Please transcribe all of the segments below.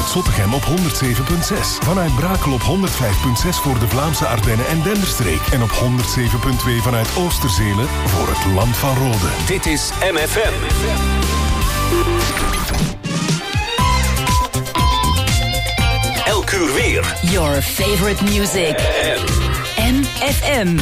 Zottegem op 107.6. Vanuit Brakel op 105.6 voor de Vlaamse Ardennen en Denderstreek. En op 107.2 vanuit Oosterzele voor het Land van Rode. Dit is MFM. Elk uur weer. Your favorite music. MFM.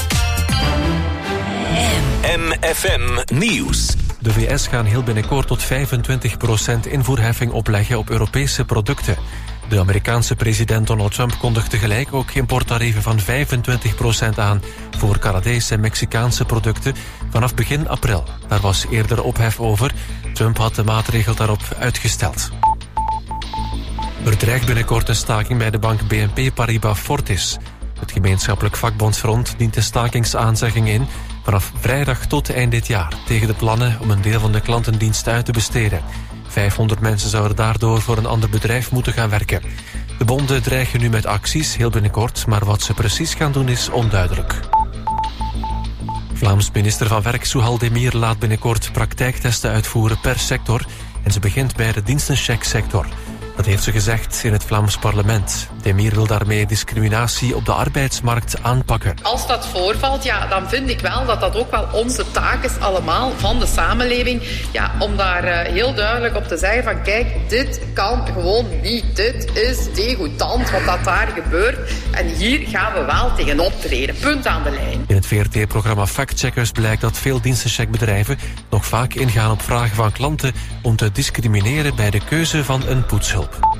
MFM Nieuws. De VS gaan heel binnenkort tot 25% invoerheffing opleggen op Europese producten. De Amerikaanse president Donald Trump kondigt tegelijk ook importtarieven van 25% aan voor Canadese en Mexicaanse producten vanaf begin april. Daar was eerder ophef over. Trump had de maatregel daarop uitgesteld. Er dreigt binnenkort een staking bij de bank BNP Paribas Fortis. Het gemeenschappelijk vakbondsfront dient de stakingsaanzegging in vanaf vrijdag tot eind dit jaar tegen de plannen om een deel van de klantendienst uit te besteden. 500 mensen zouden daardoor voor een ander bedrijf moeten gaan werken. De bonden dreigen nu met acties heel binnenkort, maar wat ze precies gaan doen is onduidelijk. Vlaams minister van Werk Souhal Demir laat binnenkort praktijktesten uitvoeren per sector en ze begint bij de dienstenchecksector. Dat heeft ze gezegd in het Vlaams parlement. Demir wil daarmee discriminatie op de arbeidsmarkt aanpakken. Als dat voorvalt, ja, dan vind ik wel dat dat ook wel onze taak is allemaal van de samenleving. Ja, om daar heel duidelijk op te zeggen van kijk, dit kan gewoon niet. Dit is degoutant wat dat daar gebeurt. En hier gaan we wel tegen optreden. Punt aan de lijn. In het VRT-programma Factcheckers blijkt dat veel dienstencheckbedrijven nog vaak ingaan op vragen van klanten om te discrimineren bij de keuze van een poetshulp.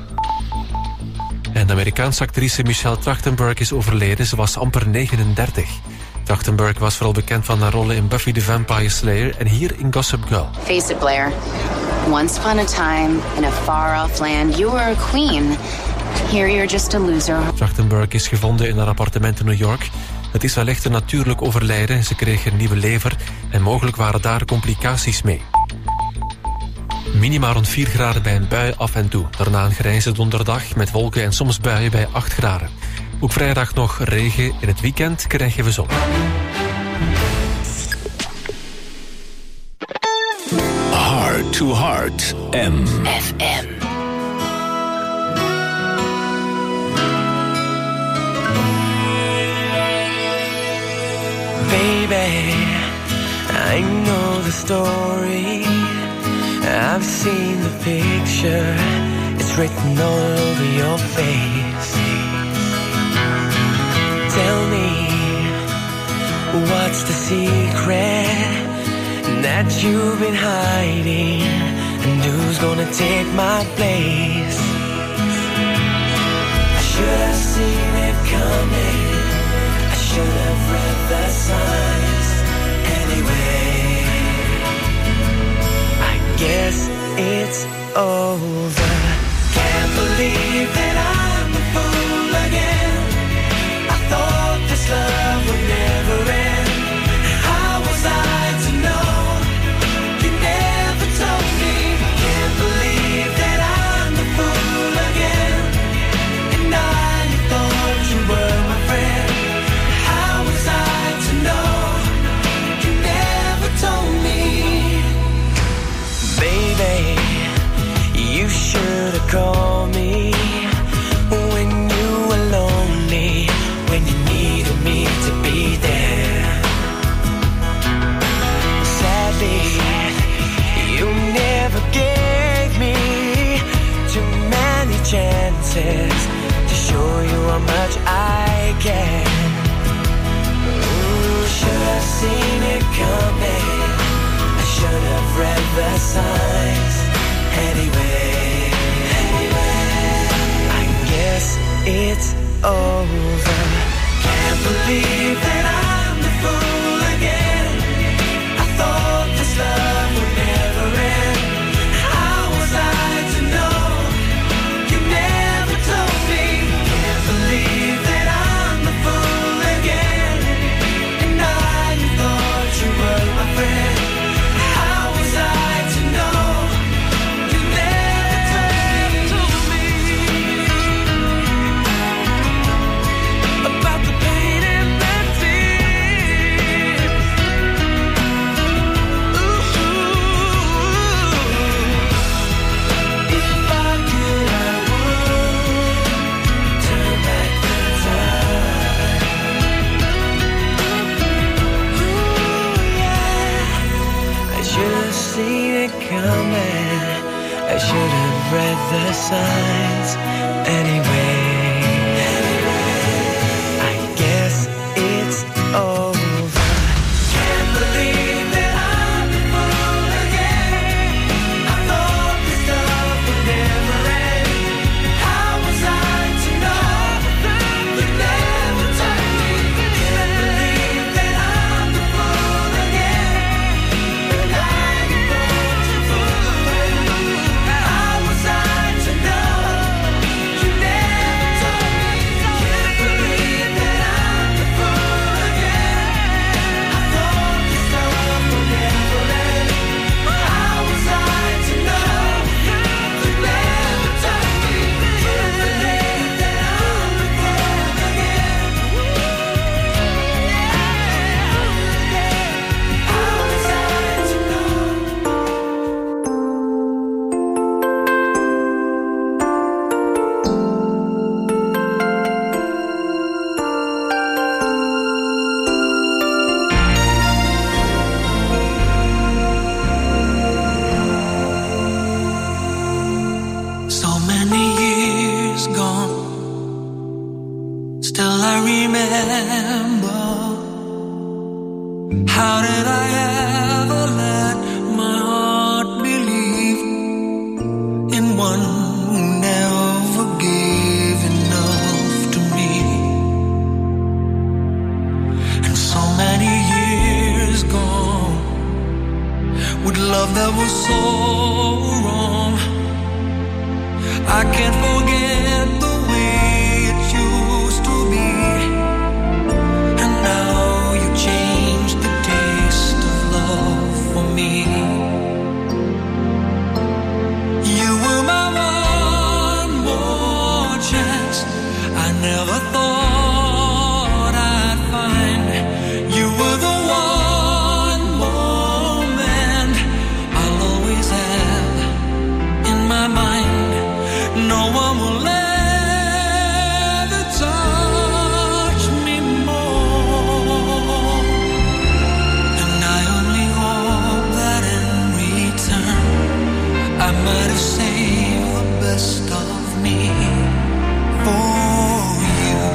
En de Amerikaanse actrice Michelle Trachtenberg is overleden. Ze was amper 39. Trachtenberg was vooral bekend van haar rollen in Buffy the Vampire Slayer en hier in Gossip Girl. Face it, Blair. Once upon a time, in a far-off land, you were a queen. Here you're just a loser. Trachtenberg is gevonden in haar appartement in New York. Het is wellicht een natuurlijk overlijden. Ze kreeg een nieuwe lever en mogelijk waren daar complicaties mee. Minima rond 4 graden bij een bui af en toe. Daarna een grijze donderdag met wolken en soms buien bij 8 graden. Ook vrijdag nog regen. In het weekend krijgen we zon. Heart to Heart. FM. Baby, I know the story. I've seen the picture, it's written all over your face. Tell me, what's the secret that you've been hiding? And who's gonna take my place? I should have seen it coming, I should have read the signs anyway. Guess it's over. Can't believe that I'm a fool again. I thought this love would never end. How was I to know? You never told me. Can't believe that I'm a fool again. And I thought you were my friend. How was I to know? You never told me. Baby, you should have called me when you were lonely, when you needed me to be there. Sadly, you never gave me too many chances to show you how much I care. Ooh, should have seen it coming, should have read the signs anyway. I guess it's over. Can't believe that I'm the fool again. I thought this love would never end. How was I to know? You never told me. Can't believe that I'm the fool again. And I thought you were my friend. How was I to know? I should have read the signs anyway. I guess it's over. Can't believe that I'm a fool again. I thought this love would never end. How was I to know you'd never touch me? Can't believe that I'm a fool again. And I'm born to fool. How was I to know you'd never touch me? Can't believe that I'm a fool again. I thought this love would never end. How was I to know you'd never touch me? Can't believe that I'm a fool again. How was I to know? So many years gone, still I remember. How did I ever let my heart believe in one who never gave enough to me? And so many years gone, with love that was so wrong. I can't forget the way it used to be. And now you changed the taste of love for me. You were my one more chance. I never thought I'd find. You were the one moment I'll always have in my mind. No one will ever touch me more. And I only hope that in return I might have saved the best of me for you.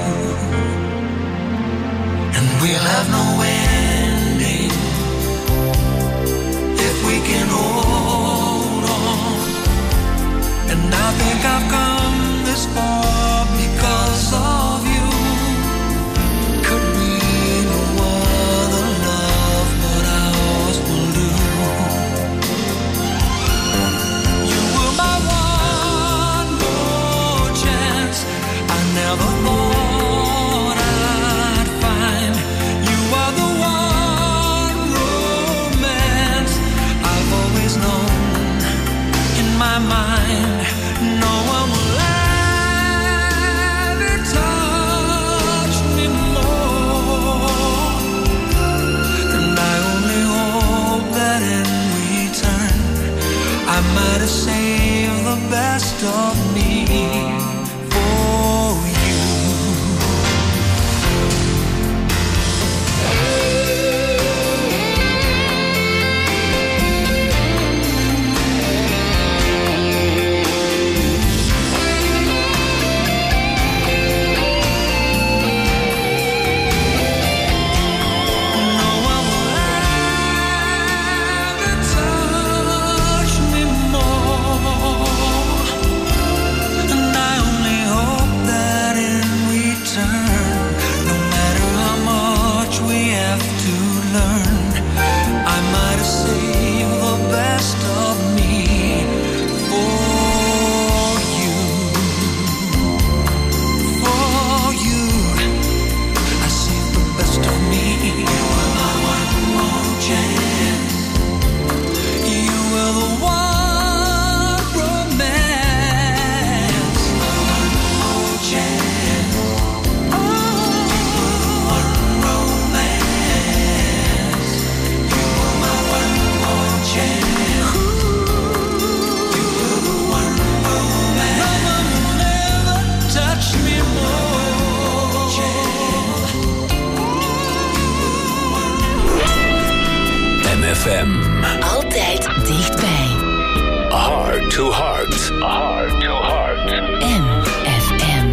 And we'll have no ending if we can hold on. And I think I've come this far because of you. Could be no other love but ours will do. You were my one more chance. I never thought I'd find. You are the one romance I've always known in my mind. No one will ever touch me more. And I only hope that in return I might have saved the best of me for you. No one will ever touch me more. And I only hope that in return, no matter how much we have to learn, I might have saved the best of me for you. For you, I saved the best of me. You were my one more chance. You were the one romance. One more chance. Oh, you were the one romance. You were my one more chance. You were the one romance. No one will ever touch me more. MFM. Altijd dichtbij. Hard Heart to Heart. Heart to Heart. MFM.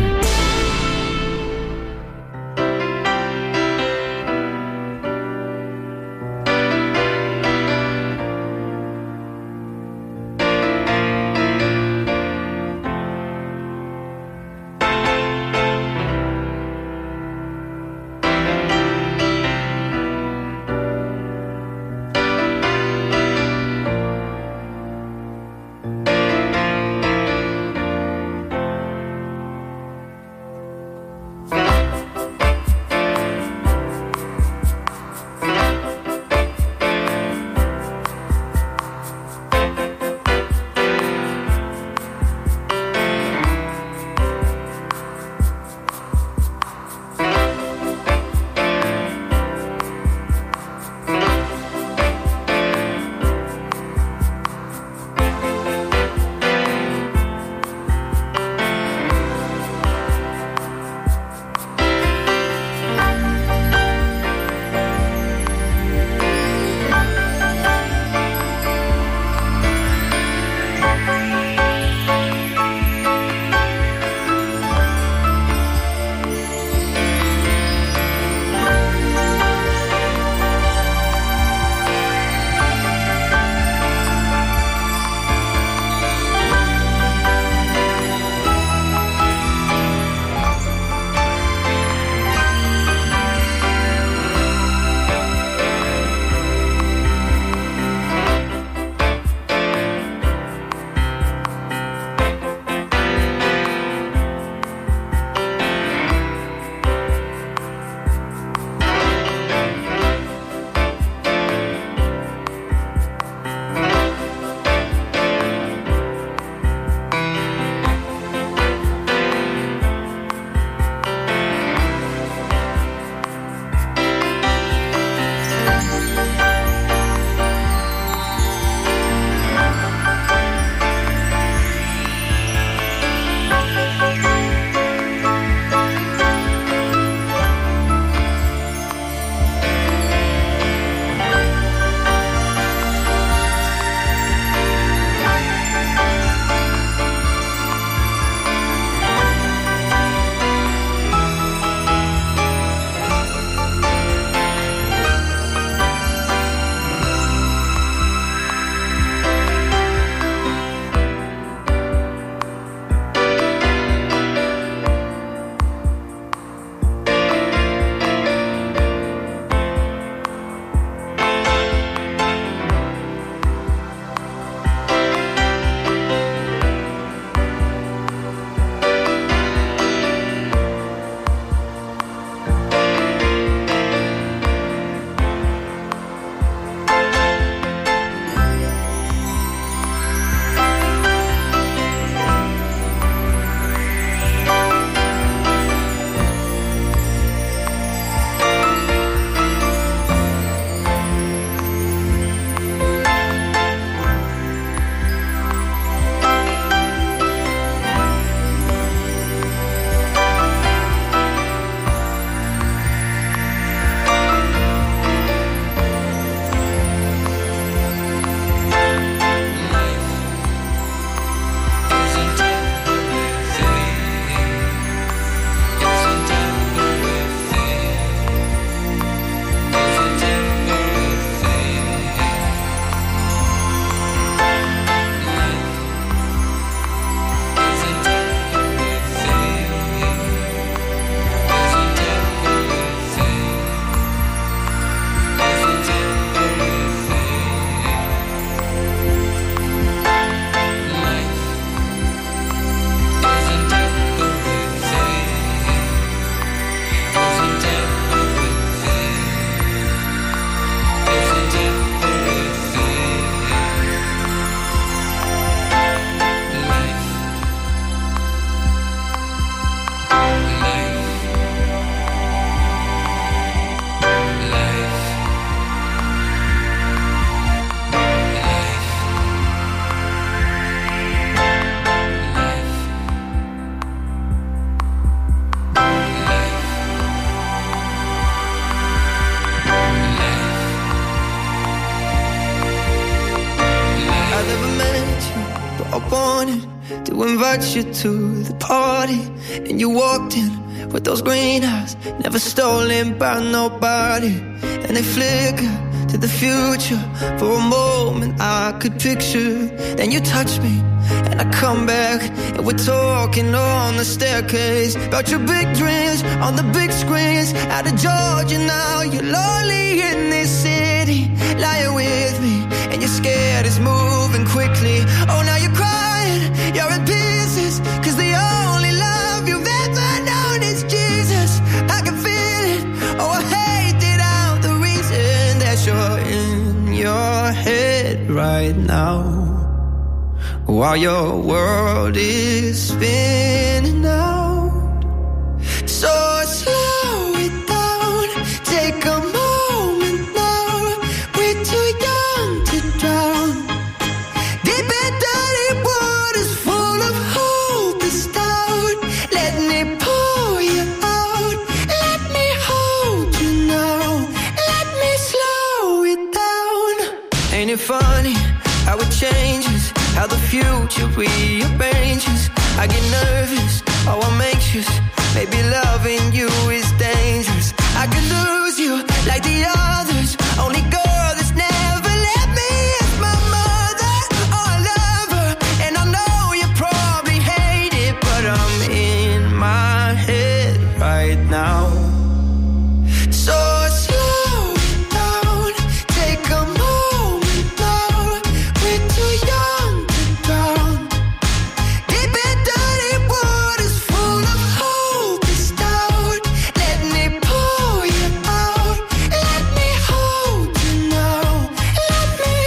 wanted to invite you to the party, and you walked in with those green eyes, never stolen by nobody, and they flicker to the future. For a moment I could picture, then you touch me and I come back, and we're talking on the staircase about your big dreams on the big screens out of Georgia. Now you're lonely in this city, lying with me, and you're scared it's moving quickly. Oh, now you're crying, you're in pieces, 'cause the only love you've ever known is Jesus. I can feel it, oh I hate it, I'm the reason that you're in your head right now, while your world is spinning out. So slow it down, take a moment now. We're too young to drown, deep in dirty waters full of hope is down. Let me pull you out, let me hold you now, let me slow it down. Ain't it funny how it changes, how the future rearranges? I get nervous, oh I'm anxious, maybe loving you is dangerous. I could lose you like the others, only girl that's never let me is my mother. Oh I love her, and I know you probably hate it, but I'm in my head right now. So slow it down, take a moment now. We're too young to drown, deep in dirty waters full of hope is down. Let me pull you out, let me hold you now, let me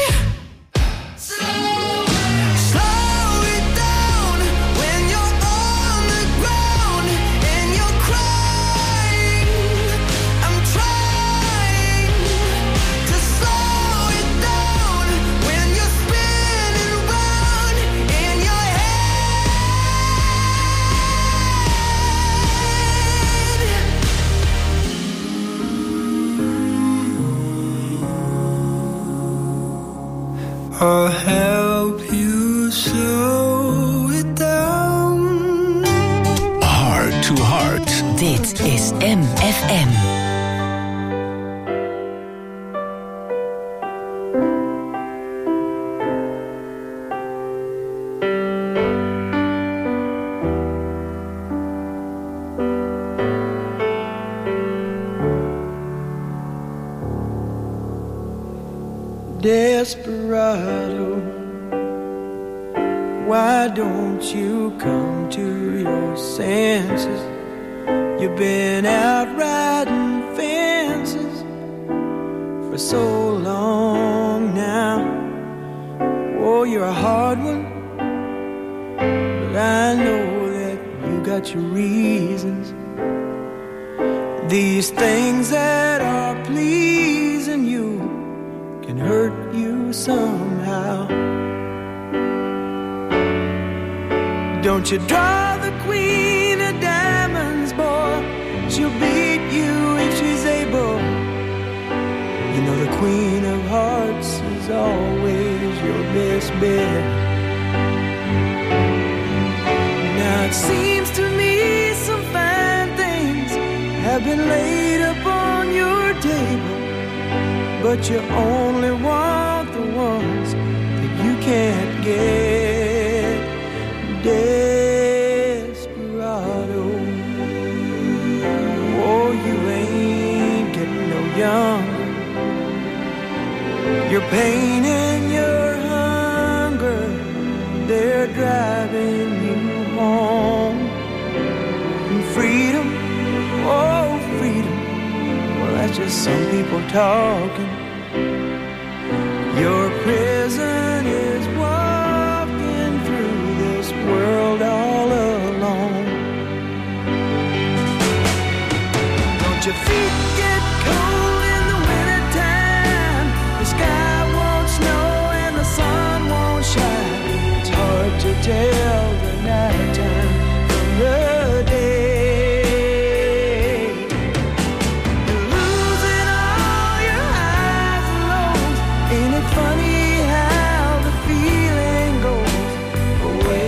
slow it down. When you're on the ground and you're crying, I'm trying to slow it down. When you're spinning round in your head, I'll help you slow it down. Heart to Heart. Dit is MFM. Desperado, why don't you come to your senses? You've been out riding fences for so long now. Oh, you're a hard one, but I know that you got your reasons. These things that are pleasing you can hurt you somehow. Don't you draw the queen of diamonds, boy. She'll beat you if she's able. You know the queen of hearts is always your best bet. Now it seems to me some fine things have been laid upon your table, but you only want the ones that you can't get. Desperado, oh, you ain't getting no younger. Your pain and your hunger, they're driving you home. And freedom, oh, freedom, well, that's just some people talking. Your prison is walking through this world all alone. Don't your feet get cold in the wintertime? The sky won't snow and the sun won't shine. It's hard to tell the nighttime from the day. Funny how the feeling goes away.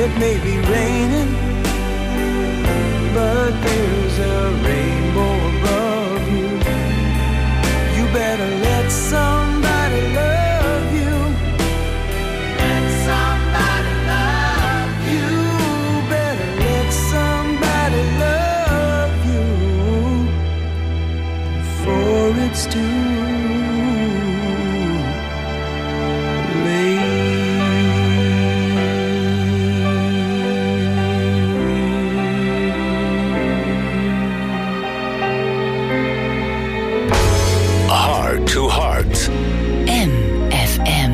It may be raining, but there's a rainbow above you. You better let somebody love you. Let somebody love you. Better let somebody love you before it's too to Heart. MFM.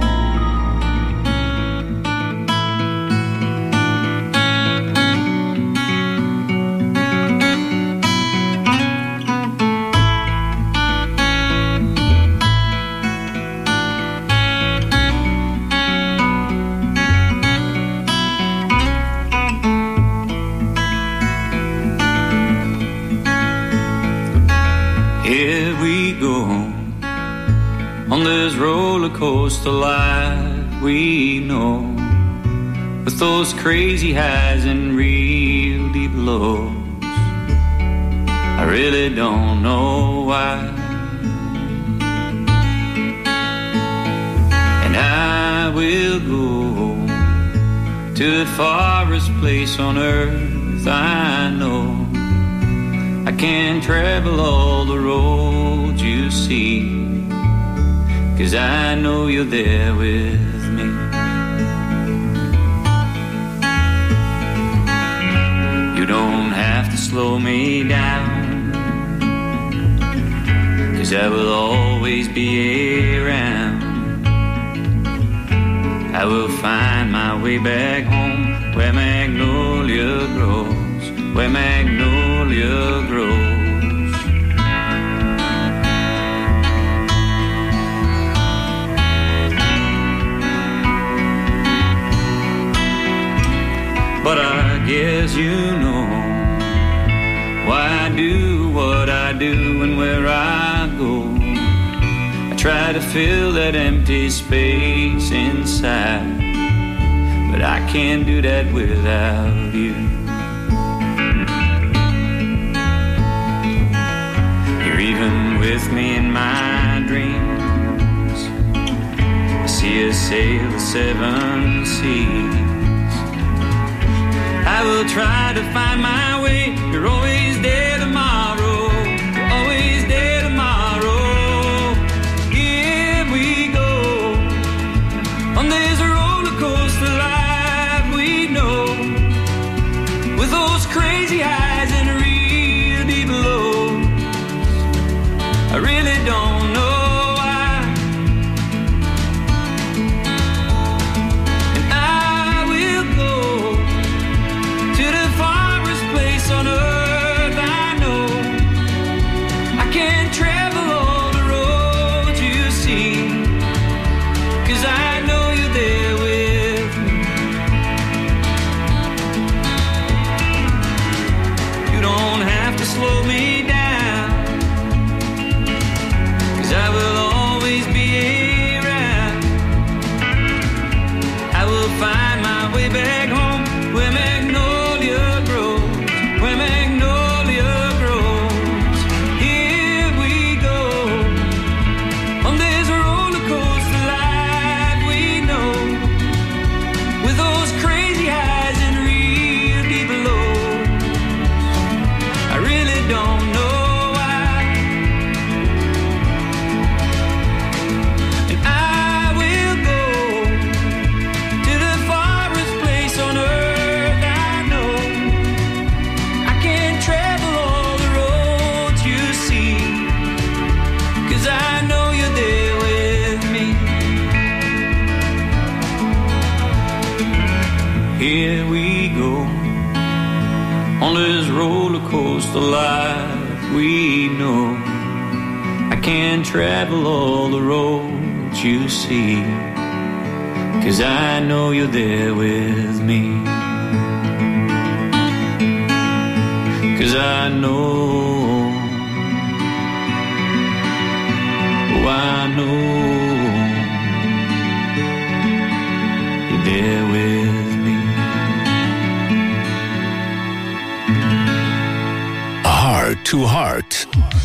Here we go on this roller coaster life we know, with those crazy highs and real deep lows. I really don't know why, and I will go to the farthest place on earth I know. I can't travel all the roads you see, 'cause I know you're there with me. You don't have to slow me down, 'cause I will always be around. I will find my way back home, where magnolia grows, where magnolia grows. But I guess you know why I do what I do and where I go. I try to fill that empty space inside, but I can't do that without you. You're even with me in my dreams. I see us sail the 7 seas. I will try to find my way. You're always there tomorrow. You're always there tomorrow. Here we go on this roller coaster life we know, with those crazy highs and real deep lows. I really don't know why, and I will go to the farthest place on earth I know. I can't travel all the roads you see, 'cause I know you're there with me. You don't have to slow me down, 'cause I will always be around. I will find my way back home, where magnolia grows, where magnolia grows. Here we go on this roller coaster life we know, with those crazy highs and real deep lows. I really don't know why, and I will go to the farthest place on earth I know. I can't travel all the roads you see, 'cause I know you're there with me. Here we go on this roller coaster life we know. I can't travel all the roads you see, 'cause I know you're there with me. 'Cause I know, oh I know you're there with me. to Heart.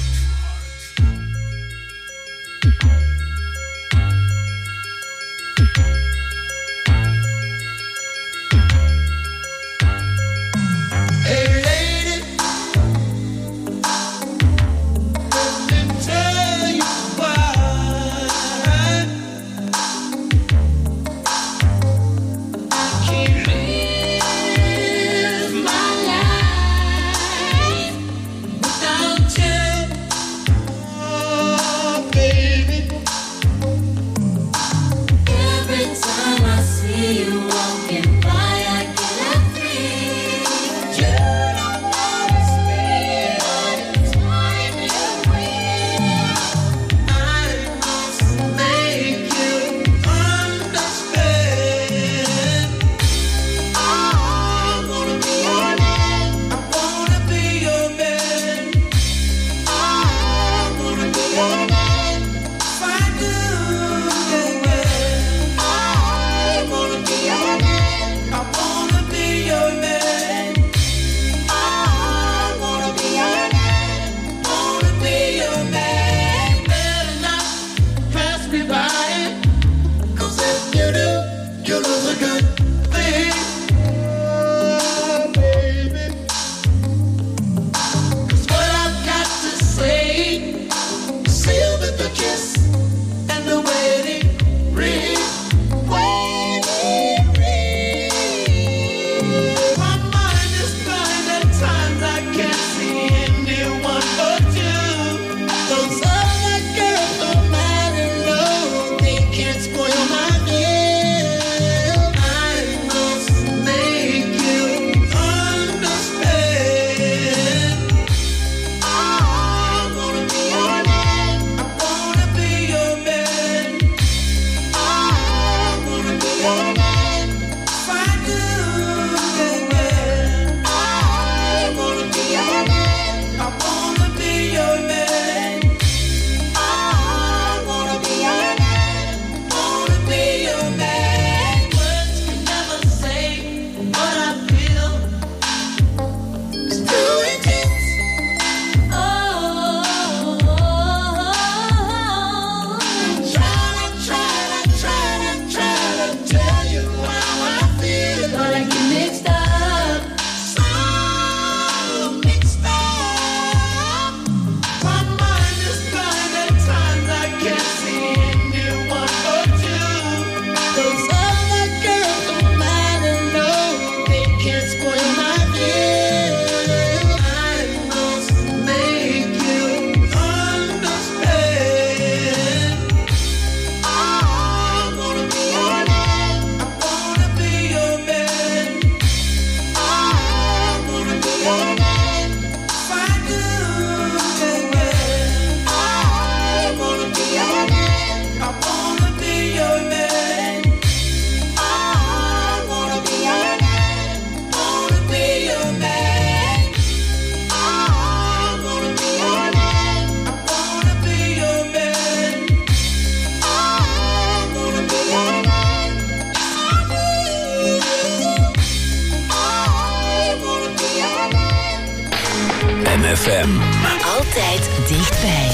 MFM. Altijd dichtbij.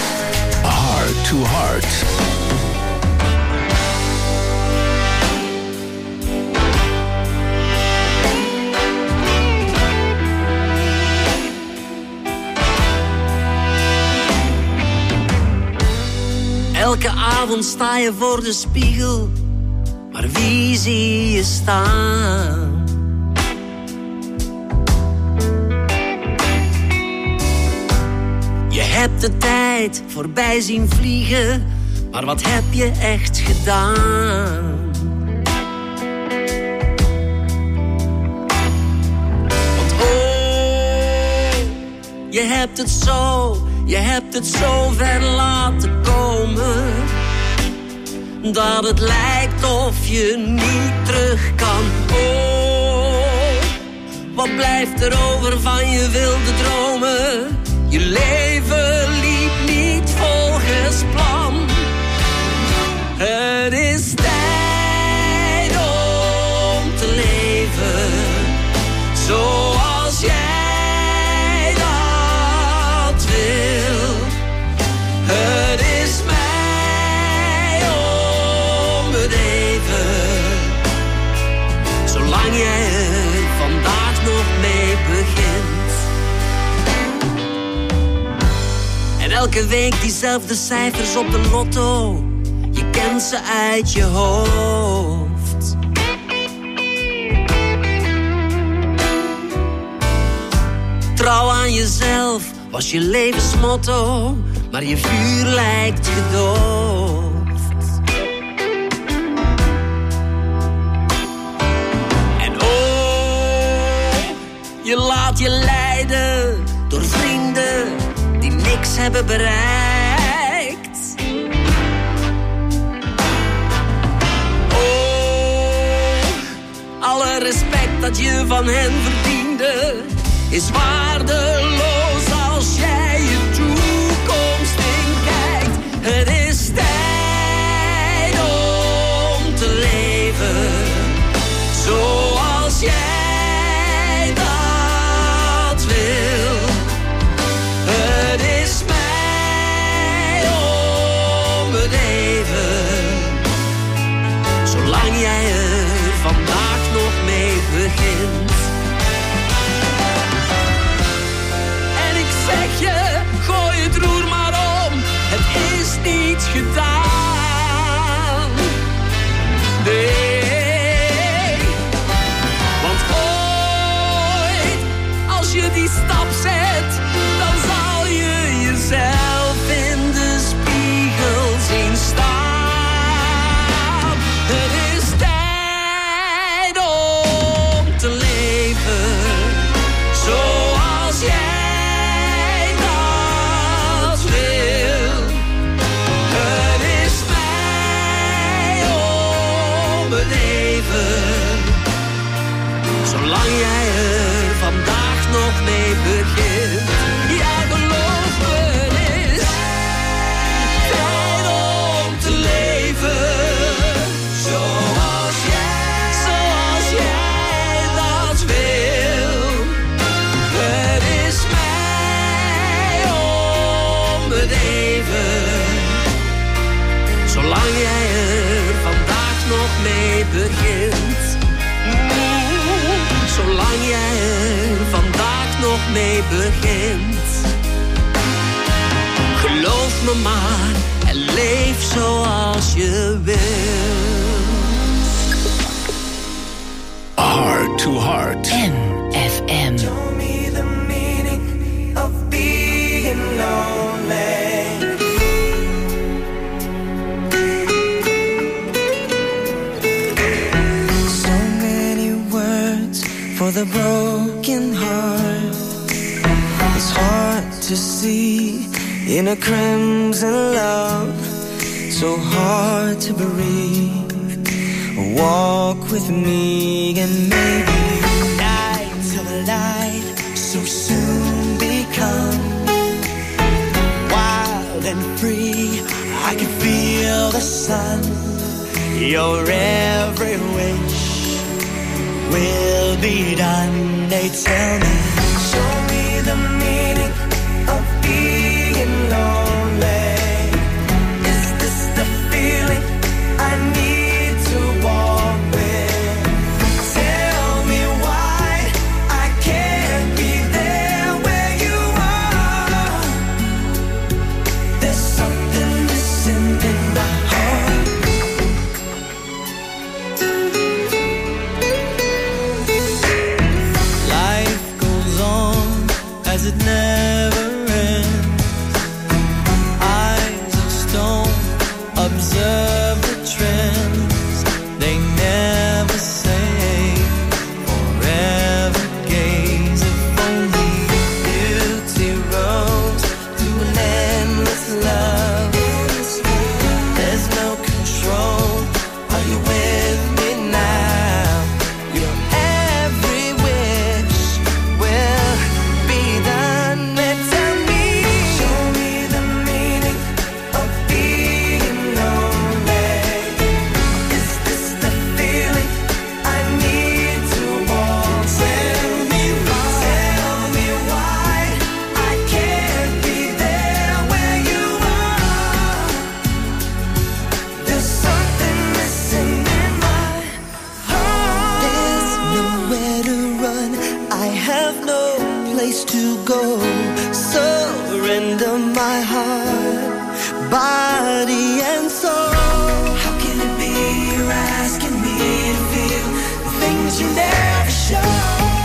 Heart to Heart. Elke avond sta je voor de spiegel, maar wie zie je staan? Je hebt de tijd voorbij zien vliegen, maar wat heb je echt gedaan? Want oh, je hebt het zo ver laten komen, dat het lijkt of je niet terug kan. Oh, wat blijft er over van je wilde dromen? Je leven liep niet volgens plan. Het is tijd om te leven zoals jij dat Elke week diezelfde cijfers op de lotto. Je kent ze uit je hoofd. Trouw aan jezelf was je levensmotto, maar je vuur lijkt gedoofd. En oh, je laat je leiden door vrienden die niks hebben bereikt. Oh, alle respect dat je van hen verdiende is waardeloos als jij je toekomst inkijkt. Het is tijd om te leven zoals jij dat wil. Het is mij om het even, zolang jij er vandaag nog mee begint. Zeg je, gooi het roer maar om, het is niet gedaan. Nee, want ooit, als je die stap zet, dan zal je jezelf in de spiegel zien staan. Het is tijd om te leven, zoals jij. Zolang jij er vandaag nog mee begint. Ja, geloof me, het is tijd om te leven. Zoals jij dat wil. Het is mij om het even. Zolang jij er vandaag nog mee begint. Zolang jij er vandaag nog mee begint. Geloof me maar en leef zoals je wilt. Heart to Heart. NFM. Show me the meaning of being lonely. For the broken heart, it's hard to see in a crimson love, so hard to breathe. Walk with me and maybe night till the light so soon become wild and free. I can feel the sun, your every wish will be done. They tell me, show me the meaning of being lonely. Is this the feeling I need to walk with? Tell me why I can't be there where you are. There's something missing in my heart. Life goes on 'cause you never show.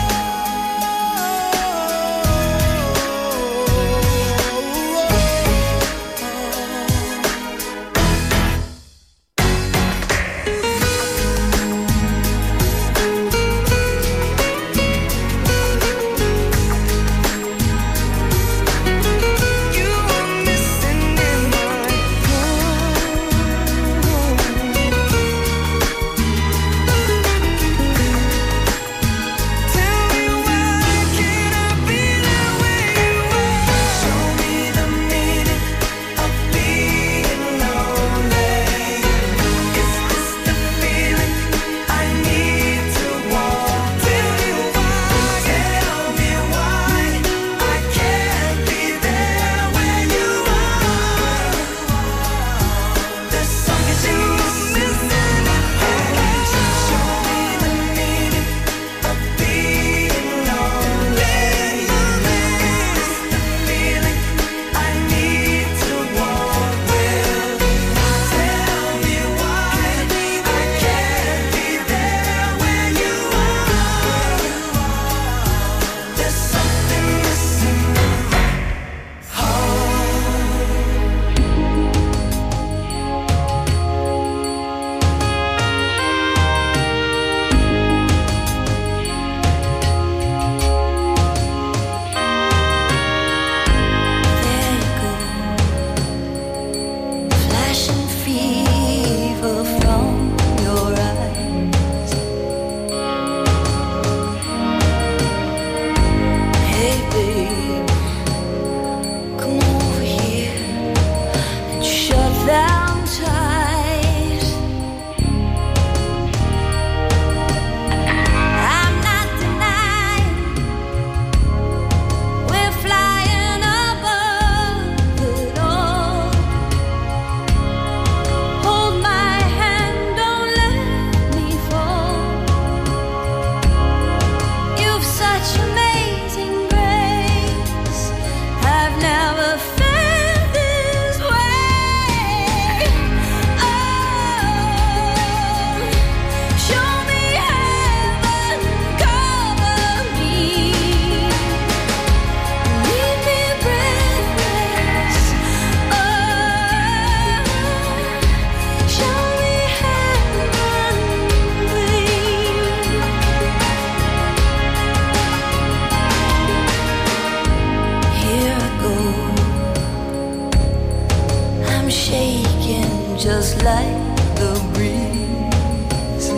Just like the breeze.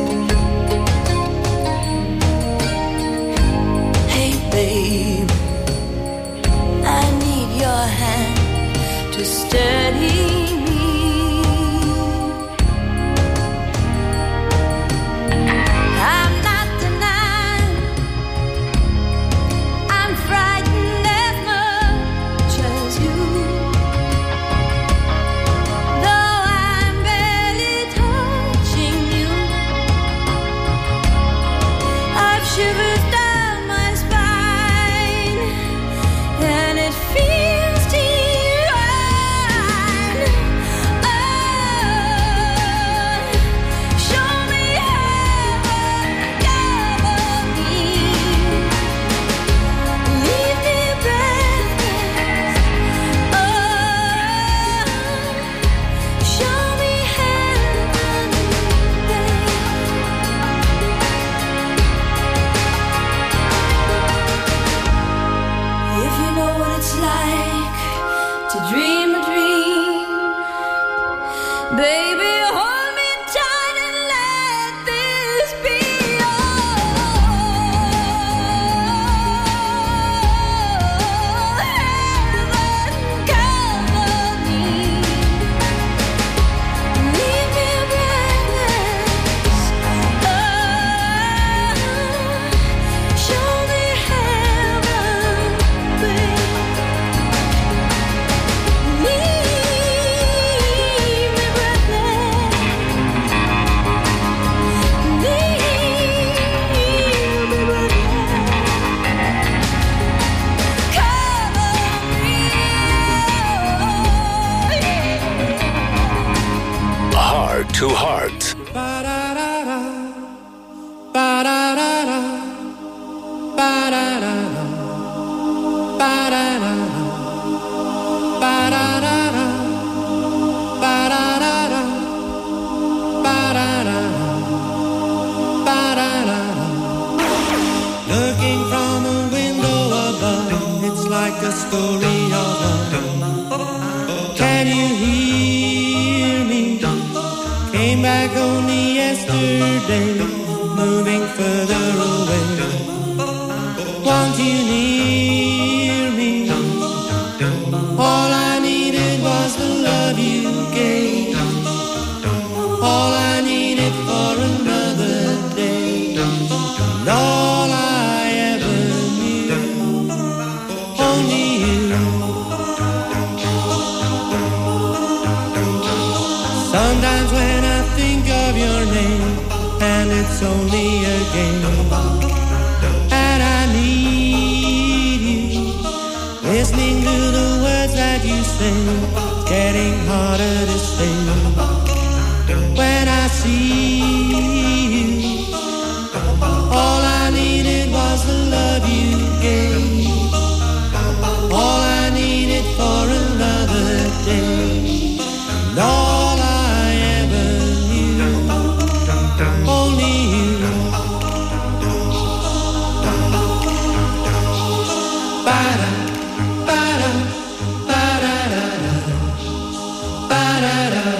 Hey babe, I need your hand to steady me. I'm not denying I'm frightened as much as you. Shivers down my spine, and it feels divine. Oh, show me heaven, cover me, leave me breathless. Oh, show me heaven, babe. If you know what it's like to dream a dream, baby, hold me tight and let this be heaven, cover me, leave me breathless. Oh, show me heaven, babe. Heart to Heart. Ba-da-da-da. Ba-da-da. story of love. Can you hear me? Came back only yesterday, moving further away. Want you near me? All I needed was the love you gave. All I needed for another day. And all I ever knew, only you. Sometimes when I think of your name, and it's only a game, and I need you, listening to the words that you say, getting harder to say. When I see you, all I needed was the love you gave. All I needed for another day. And all I ever knew, only you. Ba-da, ba-da, ba-da-da-da, ba-da-da-da.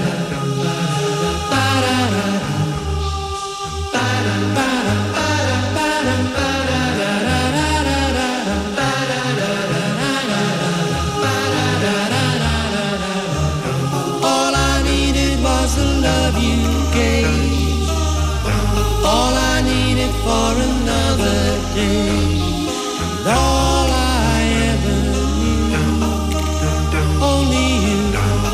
All I needed was the love you gave. All I needed for another day. And all I ever knew, only you.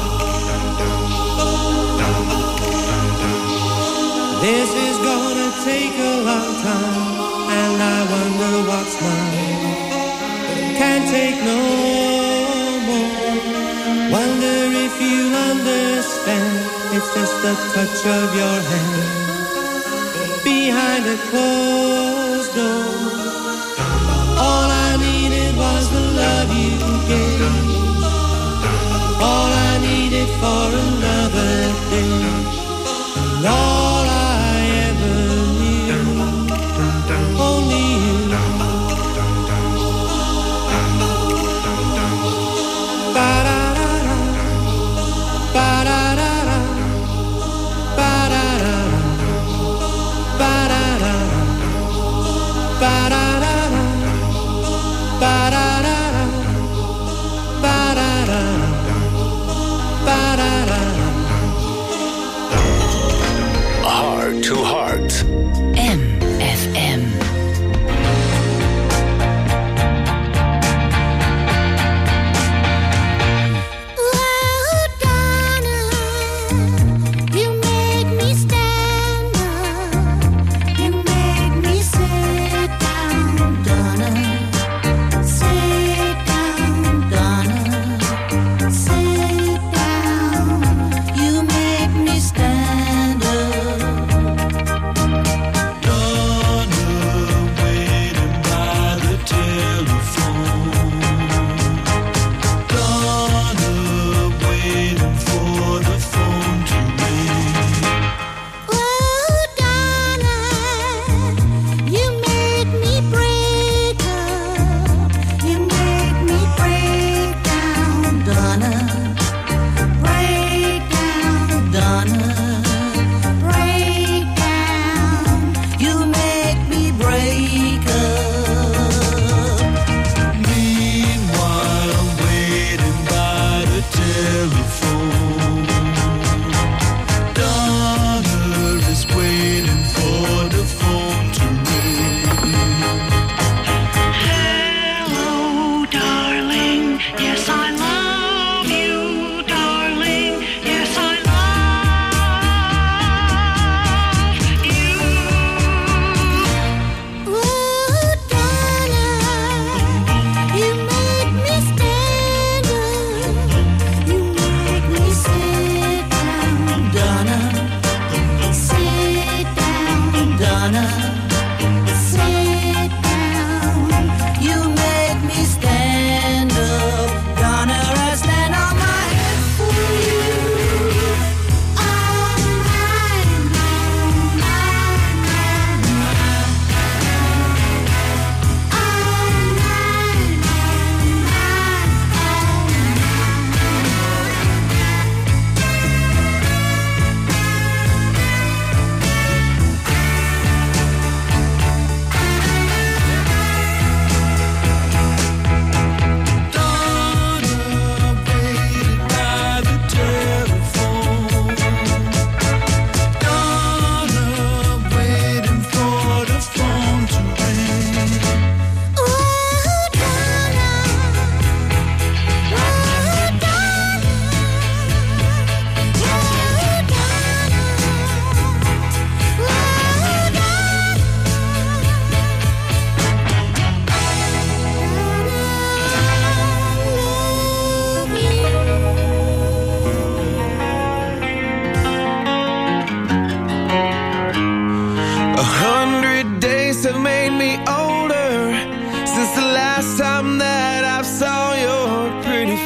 This is gonna take a long time, and I wonder what's mine. Can't take no more. Wonder if you understand. It's just the touch of your hand behind a closed door. All I needed was the love you gave. All I needed for another day. And all I ever knew, only you. Ba-da-da-da, ba-da-da-da, ba-da-da-da, ba-da-da-da, ba-da-da-da, ba-da-da-da, ba-da-da-da, ba-da-da-da.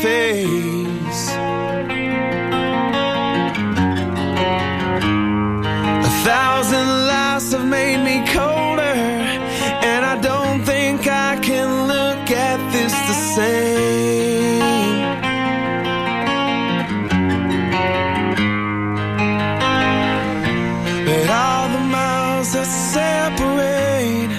face. 1,000 lies have made me colder, and I don't think I can look at this the same. But all the miles that separate,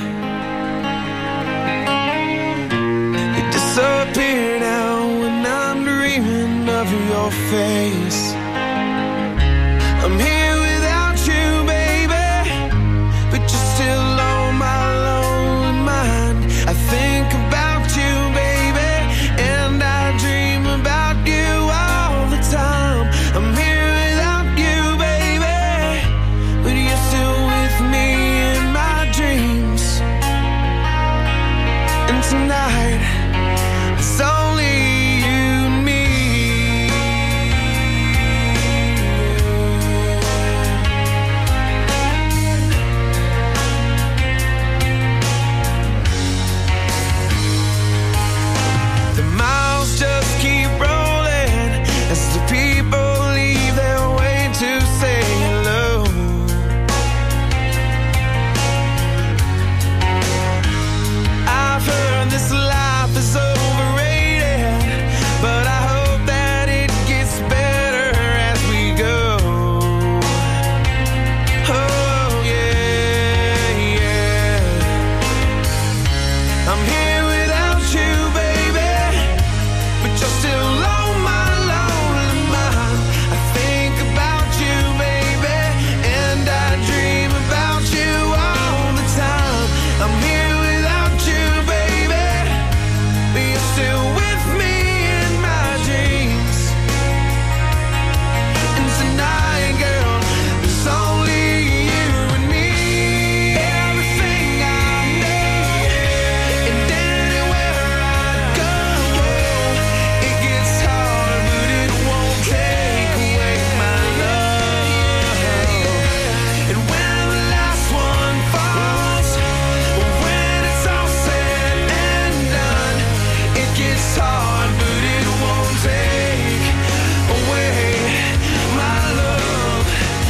they disappear now when I'm dreaming of your face. I'm here without you, baby, but you're still on my lonely mind. I think about you, baby, and I dream about you all the time. I'm here without you, baby, but you're still with me in my dreams. And tonight, it's only you and me. The miles just keep rolling as the people leave their way to say hello. I've heard this life is overrated, but I hope that it gets better as we go. Oh yeah, yeah. I'm here without you, baby, but you're still on my lonely mind. I think about you, baby, and I dream about you all the time. I'm here without you, baby, but you're still with me in my dreams. And tonight, girl, it's only you and me. Everything I know, and anywhere I go, it gets hard, but it won't take away my love. And when the last one falls, when it's all said and done, it gets hard, but it won't take away my love.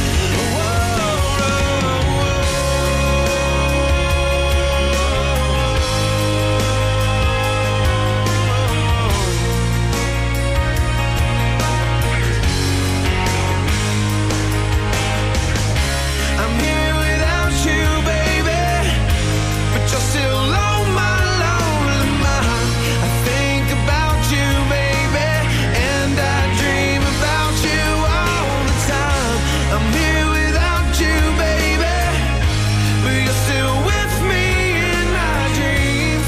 I'm here without you, baby, but you're still on my lonely mind. I think about you, baby, and I dream about you all the time. I'm here without you, baby, but you're still with me in my dreams.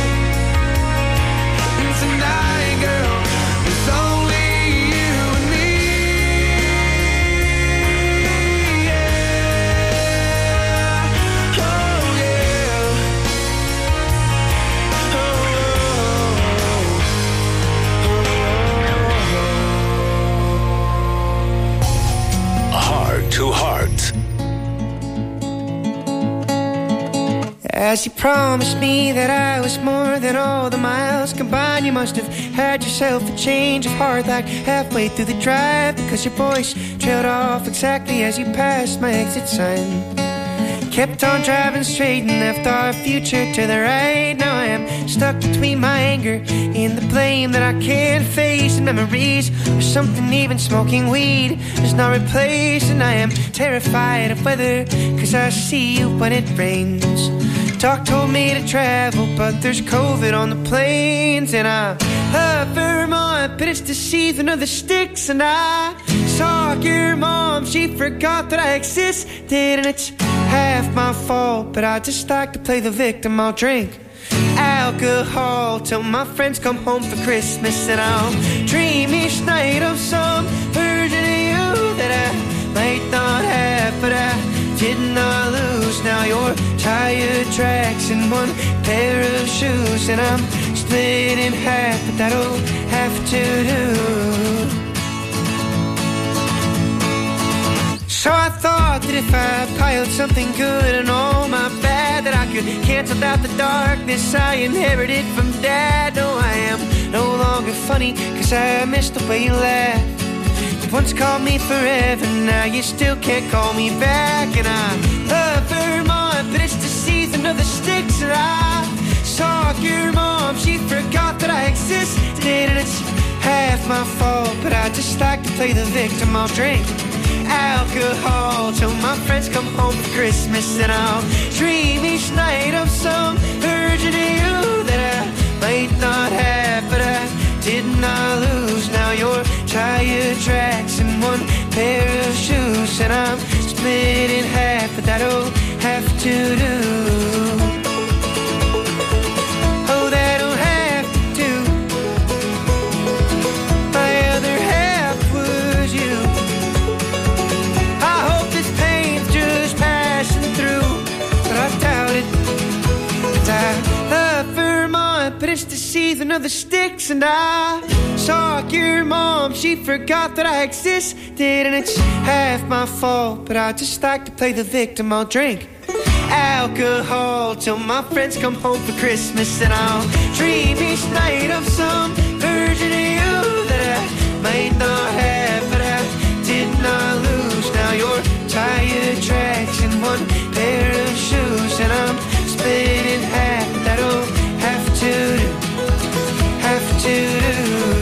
And tonight, girl, it's only you and me. Yeah. Oh yeah. Heart to Heart. As you promised me that I was more than all the miles combined, you must have had yourself a change of heart like halfway through the drive, because your voice trailed off exactly as you passed my exit sign. Kept on driving straight and left our future to the right. Now I am stuck between my anger and the blame that I can't face, and memories of something even smoking weed does not replace. And I am terrified of weather, cause I see you when it rains. Doc told me to travel, but there's COVID on the planes. And I love Vermont, but it's the season of the sticks. And I saw your mom, she forgot that I existed. And it's half my fault, but I just like to play the victim. I'll drink alcohol till my friends come home for Christmas, and I'll dream each night of some version of you that I might not have, but I did not lose. Now you're tire tracks and one pair of shoes, and I'm split in half, but that'll have to do. So I thought that if I piled something good and all my bad, that I could cancel out the darkness I inherited from Dad. No, I am no longer funny, 'cause I miss the way you laugh. You once called me forever, now you still can't call me back. And I love Vermont, but it's the season of the sticks. And I saw your mom, she forgot that I existed. And it's half my fault, but I just like to play the victim. I'll drink alcohol till my friends come home for Christmas. And I'll dream each night of some version of you that I might not have, but I did not lose. Now you're tire tracks and one pair of shoes, and I'm split in half, but that'll have to do. Oh, that'll have to do. My other half was you. I hope this pain's just passing through, but I doubt it. 'Cause I love Vermont, but it's the season of the sticks. And I saw your mom, she forgot that I existed. And it's half my fault, but I just like to play the victim. I'll drink alcohol till my friends come home for Christmas. And I'll dream each night of some version of you that I might not have, but I did not lose. Now you're tire tracks and one pair of shoes, and I'm split in half. That'll have to do, have to do.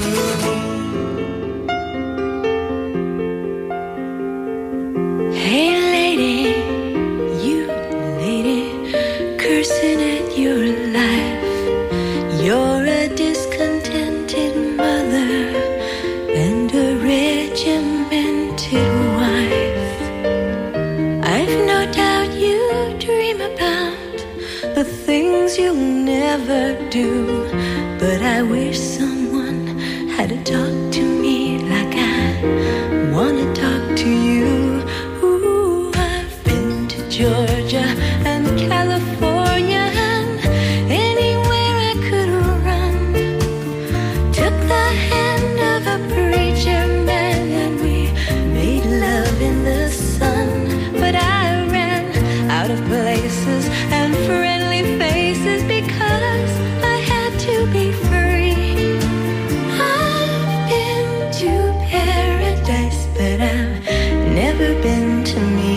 Hey lady, you lady, cursing at your life. You're a discontented mother and a regimented wife. I've no doubt you dream about the things you'll never do, but I wish someone had to talk to me like I wanna talk to you. Ooh, I've been to Georgia and California and anywhere I could run. Took the hand of a preacher man and we made love in the sun. But I ran out of places and friendly faces because I had to be free. I've been to paradise, but I've never been to me.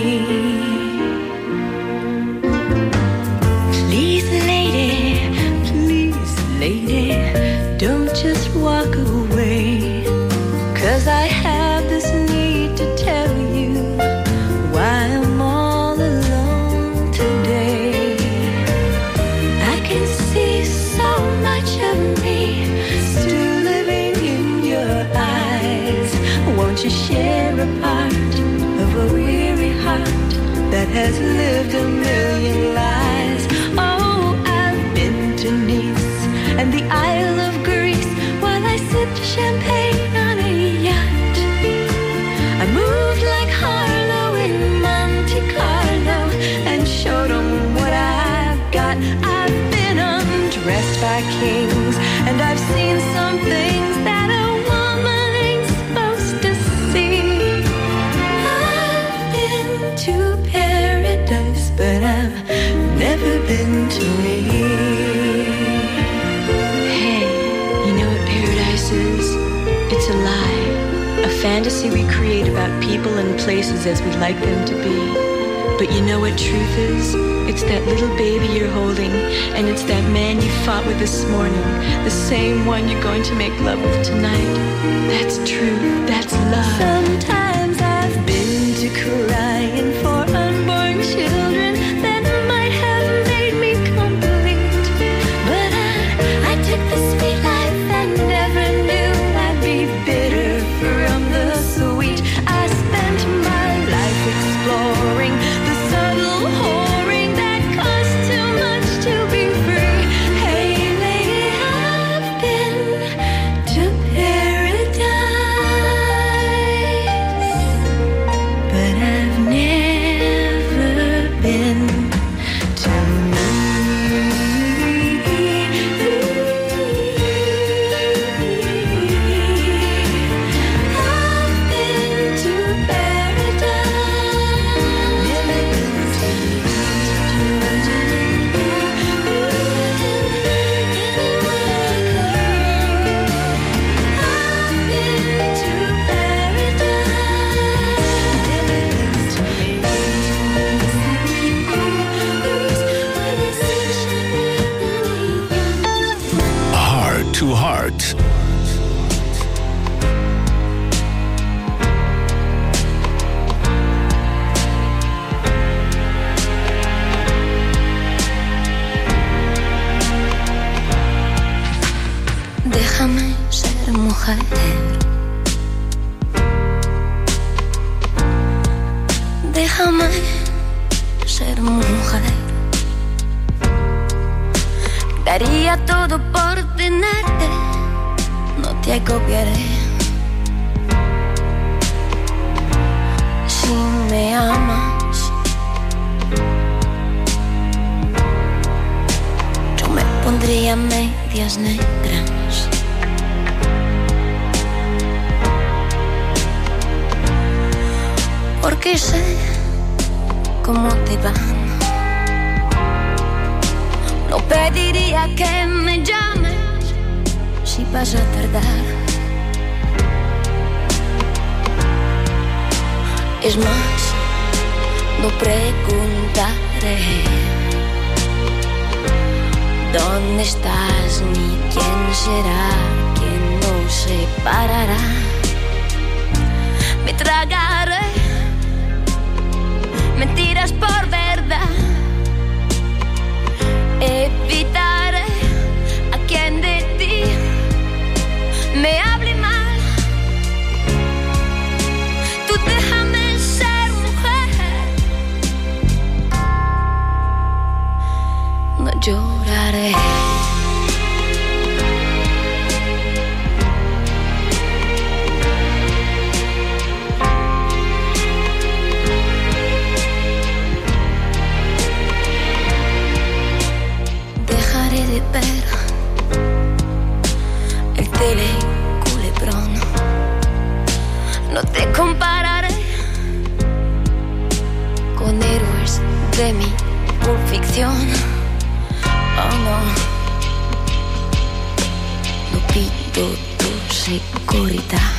Please, lady, don't just walk away, 'cause I have this need to tell you why I'm all alone today. I can see so much of me still living in your eyes. Won't you share a part of a weary heart that has lived a million lives? Oh, I've been to Nice and the Isle of Greece while I sipped champagne on a yacht. I moved like Harlow in Monte Carlo and showed them what I've got. I've been undressed by kings and I've seen some things that a woman ain't supposed to see. I've been to paradise, but I've never been to me. Hey, you know what paradise is? It's a lie, a fantasy we create about people and places as we'd like them to be. But you know what truth is? It's that little baby you're holding, and it's that man you fought with this morning, the same one you're going to make love with tonight. That's truth, that's love. Sometimes I've been to crying for unborn children that might have made me complete. But I took the sweet life and never knew I'd be bitter from the sweet. I spent my life exploring the subtle whoring that costs too much to be free. Hey lady, I've been to paradise. Déjame ser mujer. Daría todo por tenerte, no te copiaré. Si me amas, yo me pondría medias negras. Porque sé cómo te van. No pediría que me llames si vas a tardar. Es más, no preguntaré dónde estás ni quién será quien nos separará. Me tragaré mentiras por verdad. Evitaré a quien de ti me hable mal. Tú déjame ser mujer. No lloraré. Ver el teleculebrón. No te compararé con héroes de mi ficción. Oh no, no pido tu seguridad.